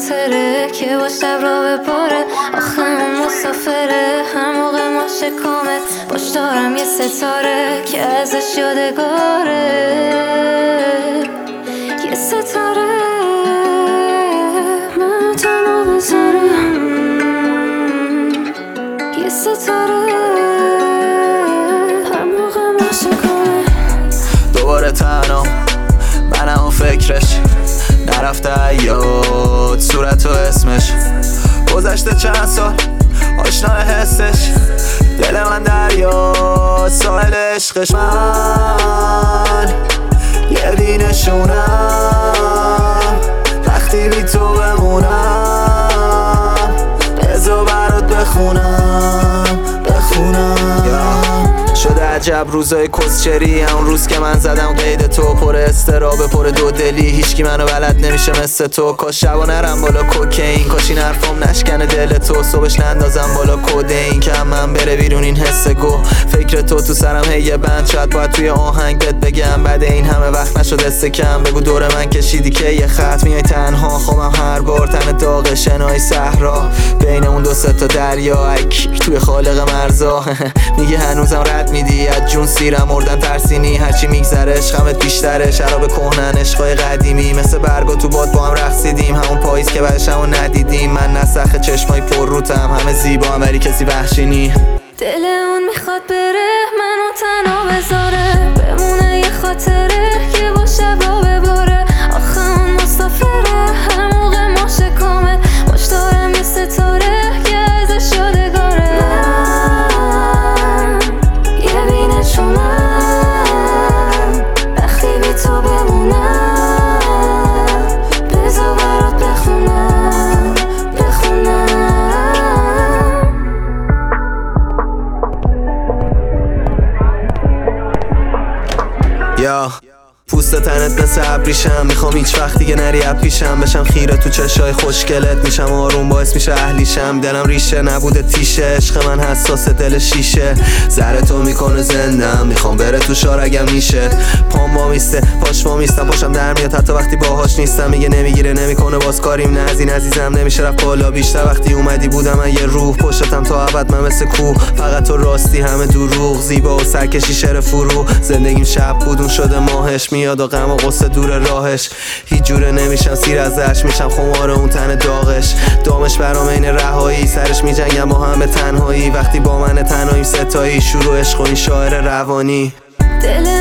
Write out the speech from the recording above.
خاطره که با شب را بباره. آخه اون مسافره هر موقع ما شکامه، باش دارم یه ستاره که ازش یادگاره. یه ستاره منو تنها بذاره، یه ستاره هر موقع ما شکامه. دوباره تنها منم و فکرش نرفته ایاد، صورت و اسمش گذشته چند سال آشنا حسش. دل من دریا ساحل عشقش، من یه بینشونم وقتی بی تو بمونم. بذار برات بخونم شده عجب روزای کسچری، همون روز که من زدم قید تو، پر استرابه پر دو دلی، هیچکی منو بلد نمیشه مثل تو. کاش شبا نرم بالا کوکین، کاش این حرفام نشکنه دل تو، صبحش نندازم بالا کدین که من بره بیرون این حس گو. فکر تو سرم هی بند، شاید باید توی آهنگ بهت بگم بعد این همه وقت نشد استکم. بگو دور من کشیدی که یه خط میای تنها، خوابم هر بار تن داغ شنای صحرا، بین اون دو سه تا دریا ایک توی خالق مرزا. میگه هنوزم رد میدی از جون سیرم، مردن ترسینی هرچی میگذره عشقمت بیشتره. شراب کهنن عشقای قدیمی مثل برگا تو باد با هم رقصیدیم، همون پاییز که بعدش همو ندیدیم. من نسخ چشمای پر روتم همه زیبا هم ولی کسی وحشی. دل اون میخواد بره منو تنها بذاره، بمونه یه خاطره که با شب را بباره. آخه اون مسافره هر موقع ما شکامه، باش دارم یه ستاره که ازش یادگاره. من یه بینشونم وقتی بی تو بمونم، بذار برات بخونم یا پوست تنت مثل ابریشم، میخوام هیچ وقت دیگه نری پیشم، بشم خیره تو چشای خوشگلت، میشم آروم باعث میشه اهلیشم. دلم ریشه نبوده تیشه، عشق من حساس دل شیشه، ذره تو میکنه زندم، میخوام بره تو شار اگه میشه. پام وا میسته پاش وا میستم، پاشم در میاد حتی وقتی باهاش نیستم. میگه نمیگیره نمیکنه باز کاریم، نه از این عزیزم نمیشه رفت بالا بیشتر. وقتی اومدی بودم من یه روح پشتم تا ابد، من مثل کوه فقط تو راستی همه دروغ. زیبا و سرکشی شعر فرو، زندگیم شب بود اون شده ماهش، میاد و غم و غصه دور راهش. هیچ جوره نمیشم سیر ازش، میشم خمار اون تن داغش. دامش برام این رهایی، سرش میجنگم ما هم به تنهایی. وقتی با من تنهاییم ستایی، شروع عشق و این شاعر روانی. دل